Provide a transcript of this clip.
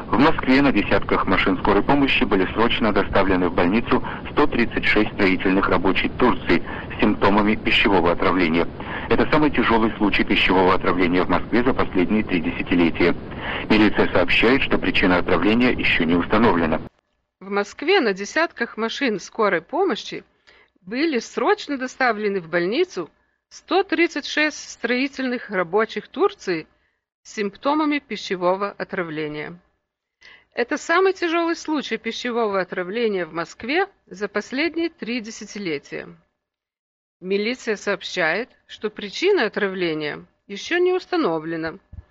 В Москве на десятках машин скорой помощи были срочно доставлены в больницу 136 строительных рабочих Турции с симптомами пищевого отравления. Это самый тяжелый случай пищевого отравления в Москве за последние 3 десятилетия. Милиция сообщает, что причина отравления еще не установлена. В Москве на десятках машин скорой помощи были срочно доставлены в больницу 136 строительных рабочих Турции с симптомами пищевого отравления. Это самый тяжелый случай пищевого отравления в Москве за последние 3 десятилетия. Милиция сообщает, что причина отравления еще не установлена.